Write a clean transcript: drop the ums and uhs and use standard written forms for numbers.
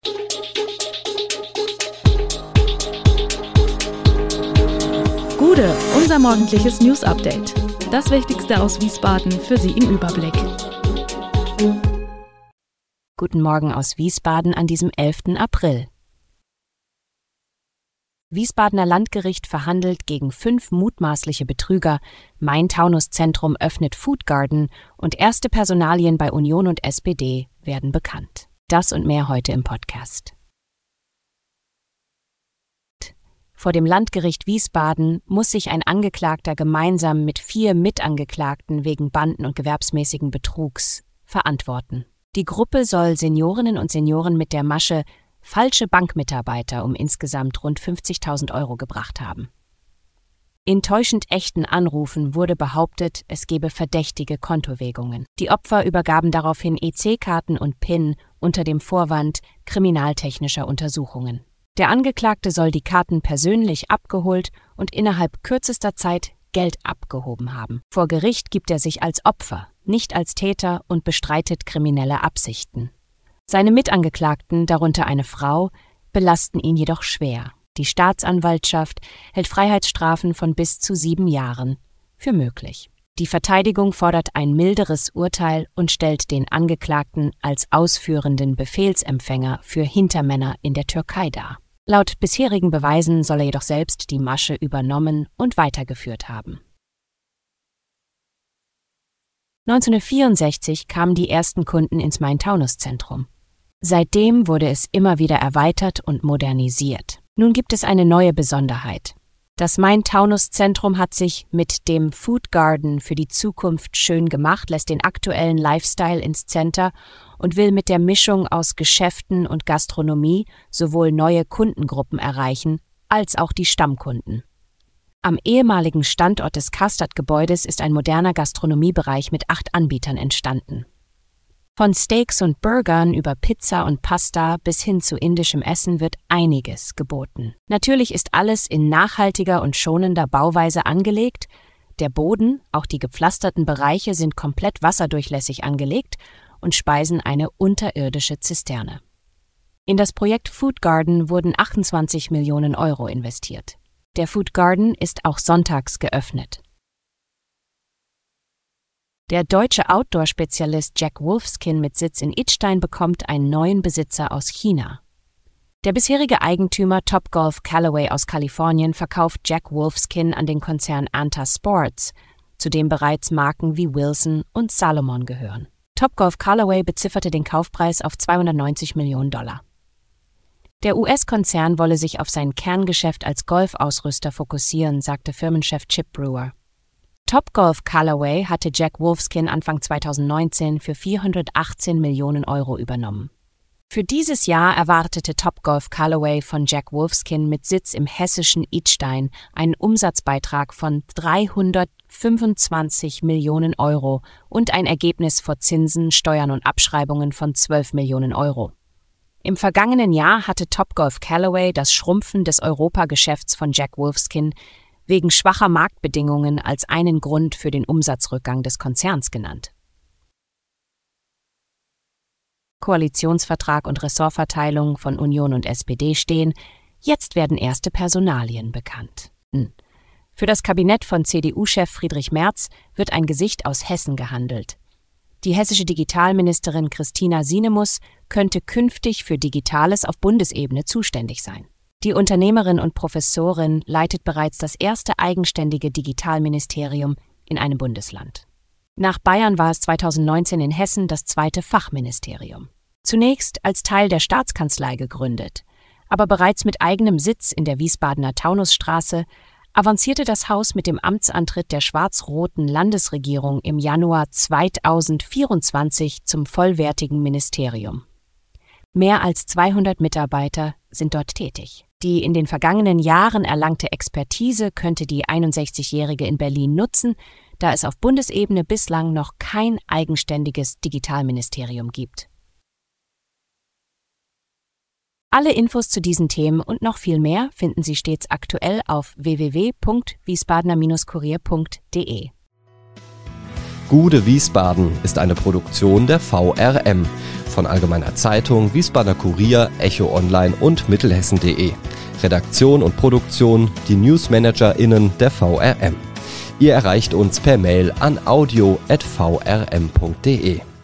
Gude, unser morgendliches News-Update. Das Wichtigste aus Wiesbaden für Sie im Überblick. Guten Morgen aus Wiesbaden an diesem 11. April. Wiesbadener Landgericht verhandelt gegen 5 mutmaßliche Betrüger, Main-Taunus-Zentrum öffnet Food Garden und erste Personalien bei Union und SPD werden bekannt. Das und mehr heute im Podcast. Vor dem Landgericht Wiesbaden muss sich ein Angeklagter gemeinsam mit 4 Mitangeklagten wegen Banden- und gewerbsmäßigen Betrugs verantworten. Die Gruppe soll Seniorinnen und Senioren mit der Masche falsche Bankmitarbeiter um insgesamt rund 50.000 € gebracht haben. In täuschend echten Anrufen wurde behauptet, es gebe verdächtige Kontowägungen. Die Opfer übergaben daraufhin EC-Karten und PIN unter dem Vorwand kriminaltechnischer Untersuchungen. Der Angeklagte soll die Karten persönlich abgeholt und innerhalb kürzester Zeit Geld abgehoben haben. Vor Gericht gibt er sich als Opfer, nicht als Täter und bestreitet kriminelle Absichten. Seine Mitangeklagten, darunter eine Frau, belasten ihn jedoch schwer. Die Staatsanwaltschaft hält Freiheitsstrafen von bis zu 7 Jahren für möglich. Die Verteidigung fordert ein milderes Urteil und stellt den Angeklagten als ausführenden Befehlsempfänger für Hintermänner in der Türkei dar. Laut bisherigen Beweisen soll er jedoch selbst die Masche übernommen und weitergeführt haben. 1964 kamen die ersten Kunden ins Main-Taunus-Zentrum. Seitdem wurde es immer wieder erweitert und modernisiert. Nun gibt es eine neue Besonderheit. Das Main-Taunus-Zentrum hat sich mit dem Food Garden für die Zukunft schön gemacht, lässt den aktuellen Lifestyle ins Center und will mit der Mischung aus Geschäften und Gastronomie sowohl neue Kundengruppen erreichen, als auch die Stammkunden. Am ehemaligen Standort des Karstadt-Gebäudes ist ein moderner Gastronomiebereich mit 8 Anbietern entstanden. Von Steaks und Burgern über Pizza und Pasta bis hin zu indischem Essen wird einiges geboten. Natürlich ist alles in nachhaltiger und schonender Bauweise angelegt. Der Boden, auch die gepflasterten Bereiche sind komplett wasserdurchlässig angelegt und speisen eine unterirdische Zisterne. In das Projekt Food Garden wurden 28 Millionen € investiert. Der Food Garden ist auch sonntags geöffnet. Der deutsche Outdoor-Spezialist Jack Wolfskin mit Sitz in Idstein bekommt einen neuen Besitzer aus China. Der bisherige Eigentümer Topgolf Callaway aus Kalifornien verkauft Jack Wolfskin an den Konzern Anta Sports, zu dem bereits Marken wie Wilson und Salomon gehören. Topgolf Callaway bezifferte den Kaufpreis auf $290 Millionen. Der US-Konzern wolle sich auf sein Kerngeschäft als Golfausrüster fokussieren, sagte Firmenchef Chip Brewer. Topgolf Callaway hatte Jack Wolfskin Anfang 2019 für 418 Millionen € übernommen. Für dieses Jahr erwartete Topgolf Callaway von Jack Wolfskin mit Sitz im hessischen Idstein einen Umsatzbeitrag von 325 Millionen € und ein Ergebnis vor Zinsen, Steuern und Abschreibungen von 12 Millionen €. Im vergangenen Jahr hatte Topgolf Callaway das Schrumpfen des Europageschäfts von Jack Wolfskin wegen schwacher Marktbedingungen als einen Grund für den Umsatzrückgang des Konzerns genannt. Koalitionsvertrag und Ressortverteilung von Union und SPD stehen, jetzt werden erste Personalien bekannt. Für das Kabinett von CDU-Chef Friedrich Merz wird ein Gesicht aus Hessen gehandelt. Die hessische Digitalministerin Christina Sinemus könnte künftig für Digitales auf Bundesebene zuständig sein. Die Unternehmerin und Professorin leitet bereits das erste eigenständige Digitalministerium in einem Bundesland. Nach Bayern war es 2019 in Hessen das zweite Fachministerium. Zunächst als Teil der Staatskanzlei gegründet, aber bereits mit eigenem Sitz in der Wiesbadener Taunusstraße avancierte das Haus mit dem Amtsantritt der schwarz-roten Landesregierung im Januar 2024 zum vollwertigen Ministerium. Mehr als 200 Mitarbeiter sind dort tätig. Die in den vergangenen Jahren erlangte Expertise könnte die 61-Jährige in Berlin nutzen, da es auf Bundesebene bislang noch kein eigenständiges Digitalministerium gibt. Alle Infos zu diesen Themen und noch viel mehr finden Sie stets aktuell auf www.wiesbadener-kurier.de. Gude Wiesbaden ist eine Produktion der VRM von Allgemeiner Zeitung, Wiesbadener Kurier, Echo Online und Mittelhessen.de. Redaktion und Produktion, die NewsmanagerInnen der VRM. Ihr erreicht uns per Mail an audio@vrm.de.